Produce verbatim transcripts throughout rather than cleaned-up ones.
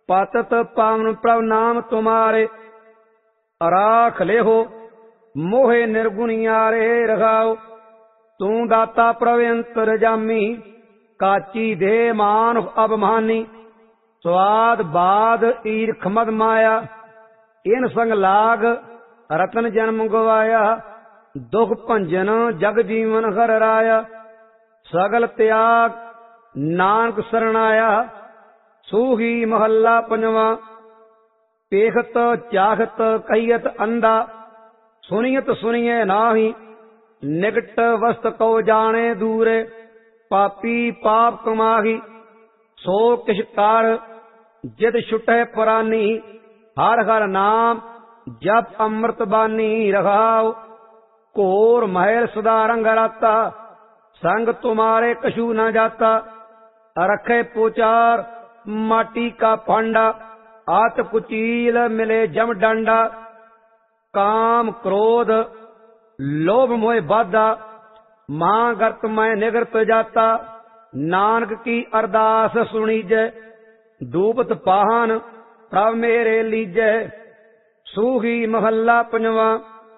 पातत पावन प्रभ नाम तुम्हारे। राख लेहो मोहे निर्गुणियारे रखाओ। तू दाता प्रव्यंतर जामी काची दे मान अभिमानी। स्वाद बाद ईर्ख मद माया इन संग लाग रतन जन्म गवाया। दुख भंजन जग जीवन हर राया। सगल त्याग नानक सरणाया। सूही महला पंजवा। पेखत चाहत कहियत अंधा सुनियत सुनिए नाही। निकट वस्त को जाने दूरे पापी पाप कमाही। सो किश कार जिद छुटे परानी हर हर नाम जप अमृत बानी रखाओ। घोर महल सदा रंग राता संग तुम्हारे कछु न जाता। रखे पुचार माटी का पांडा आत कुचील मिले जम डांडा। काम क्रोध लोभ मोह बाधा महागर्त मैं निगृत जाता। नानक की अरदास सुनी जय दूबत पाहन प्रभ मेरे लीजै। सूही महला पंजवा।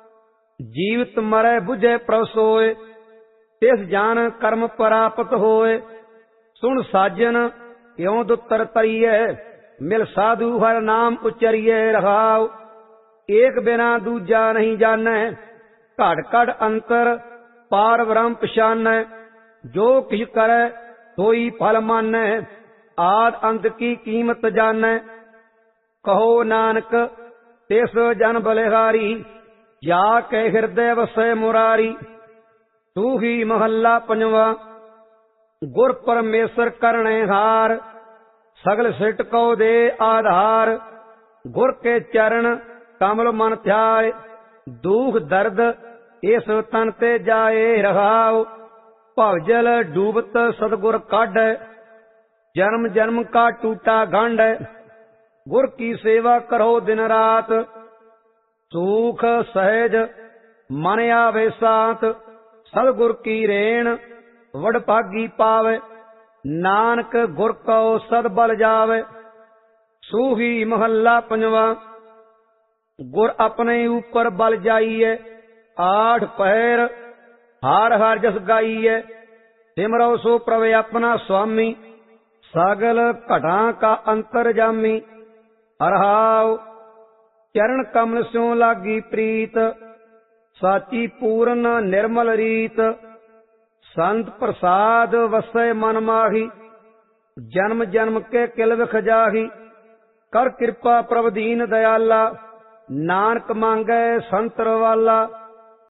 जीवित मरै बुझे प्रभ सोए तिस जान कर्म प्राप्त होए। सुन साजन यों दुत्तर तरिए मिल साधु हर नाम उचरिए रखाओ। एक बिना दूजा नहीं जानै घट घट अंतर पार ब्रह्म पछानै। जो किछ करे सोई फल मानै आद अंत की कीमत जानै। कहो नानक तिस जन बलिहारी जाके हृदय वसै मुरारी। तू ही महला पंजवा। गुर परमेश्वर करणे हार सगल सिट को दे आधार। गुर के चरण कमल मन ध्याय दुख दर्द इस तन ते जाए रखाओ। भवजल डूबत सतगुर काढ़ जन्म जन्म का टूटा गंढ। गुर की सेवा करो दिन रात सुख सहज मन आवे साथ। सतगुर की रेण वड भागी पावे नानक गुर को सद बल जावे। सूही महला पंजवा। गुर अपने ऊपर बल जाइए आठ पहर हार हार जस गाइए। सिमरो सो प्रभु अपना स्वामी सगल घटा का अंतर जामी। अरहाओ चरण कमल स्यों लागी प्रीत साची पूर्ण निर्मल रीत। संत प्रसाद वसै मन माही जन्म जन्म के किल विख जाही। कर कृपा प्रभ दीन दयाला नानक मांगै संतर वाला।